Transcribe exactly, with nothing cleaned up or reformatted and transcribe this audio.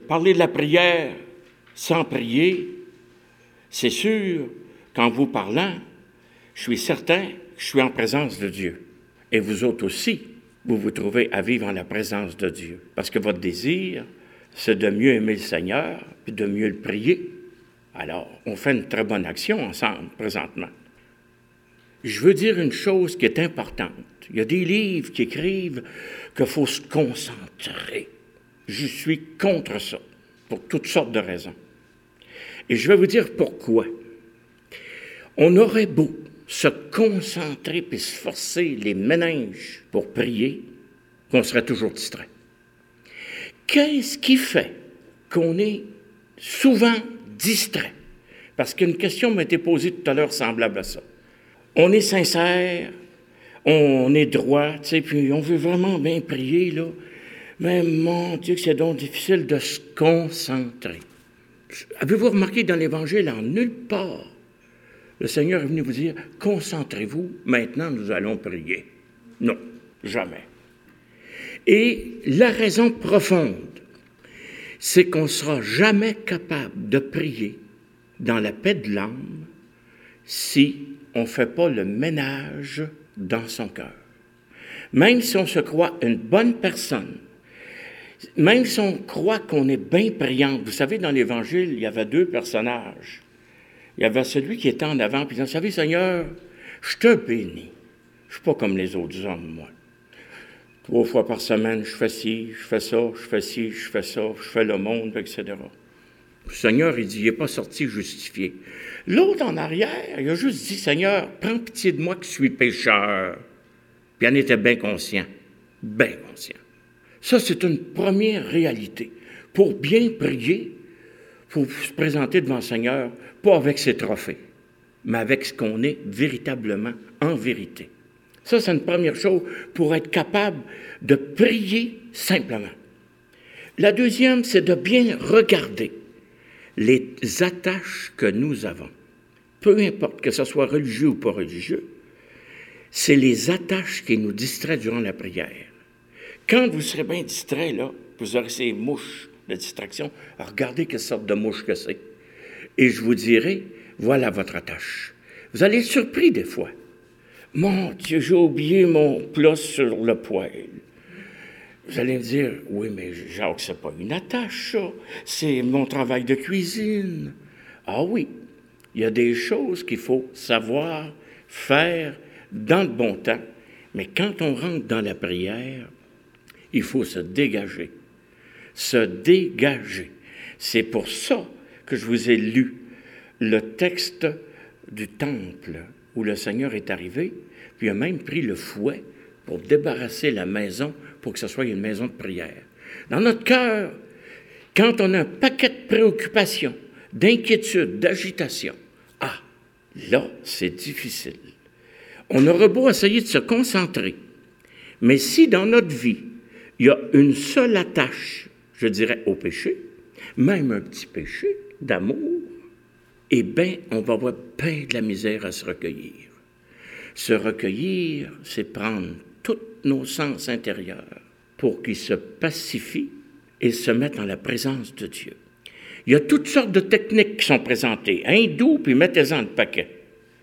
parler de la prière sans prier, c'est sûr qu'en vous parlant, je suis certain que je suis en présence de Dieu. Et vous autres aussi, vous vous trouvez à vivre en la présence de Dieu. Parce que votre désir, c'est de mieux aimer le Seigneur, puis de mieux le prier. Alors, on fait une très bonne action ensemble, présentement. Je veux dire une chose qui est importante. Il y a des livres qui écrivent qu'il faut se concentrer. Je suis contre ça, pour toutes sortes de raisons. Et je vais vous dire pourquoi. On aurait beau se concentrer puis se forcer les méninges pour prier, qu'on serait toujours distrait. Qu'est-ce qui fait qu'on est souvent distrait? Parce qu'une question m'a été posée tout à l'heure semblable à ça. On est sincère, on est droit, tu sais, puis on veut vraiment bien prier, là. Mais mon Dieu, que c'est donc difficile de se concentrer. Avez-vous remarqué dans l'Évangile, en nulle part, le Seigneur est venu vous dire, concentrez-vous, maintenant nous allons prier. Non, jamais. Et la raison profonde, c'est qu'on ne sera jamais capable de prier dans la paix de l'âme si on ne fait pas le ménage dans son cœur. Même si on se croit une bonne personne, même si on croit qu'on est bien priante. Vous savez, dans l'Évangile, il y avait deux personnages. Il y avait celui qui était en avant, puis il disait, vous savez, Seigneur, je te bénis. Je ne suis pas comme les autres hommes, moi. Trois fois par semaine, je fais ci, je fais ça, je fais ci, je fais ça, je fais le monde, et cetera. Le Seigneur, il dit, il n'est pas sorti justifié. L'autre en arrière, il a juste dit, Seigneur, prends pitié de moi que je suis pécheur. Puis il en était bien conscient, bien conscient. Ça, c'est une première réalité. Pour bien prier, il faut se présenter devant le Seigneur, pas avec ses trophées, mais avec ce qu'on est véritablement, en vérité. Ça, c'est une première chose pour être capable de prier simplement. La deuxième, c'est de bien regarder les attaches que nous avons. Peu importe que ce soit religieux ou pas religieux, c'est les attaches qui nous distraient durant la prière. Quand vous serez bien distrait, là, vous aurez ces mouches de distraction, regardez quelle sorte de mouche que c'est. Et je vous dirai, voilà votre attache. Vous allez être surpris des fois. Mon Dieu, j'ai oublié mon plat sur le poêle. Vous allez me dire, oui, mais Jacques, c'est pas une attache, ça. C'est mon travail de cuisine. Ah oui, il y a des choses qu'il faut savoir faire dans le bon temps. Mais quand on rentre dans la prière, il faut se dégager. Se dégager. C'est pour ça que je vous ai lu le texte du temple où le Seigneur est arrivé, puis il a même pris le fouet pour débarrasser la maison pour que ce soit une maison de prière. Dans notre cœur, quand on a un paquet de préoccupations, d'inquiétudes, d'agitation, ah, là, c'est difficile. On aura beau essayer de se concentrer, mais si dans notre vie, il y a une seule attache, je dirais, au péché, même un petit péché d'amour, eh bien, on va avoir bien de la misère à se recueillir. Se recueillir, c'est prendre tous nos sens intérieurs pour qu'ils se pacifient et se mettent en la présence de Dieu. Il y a toutes sortes de techniques qui sont présentées. Hindou, puis mettez-en le paquet.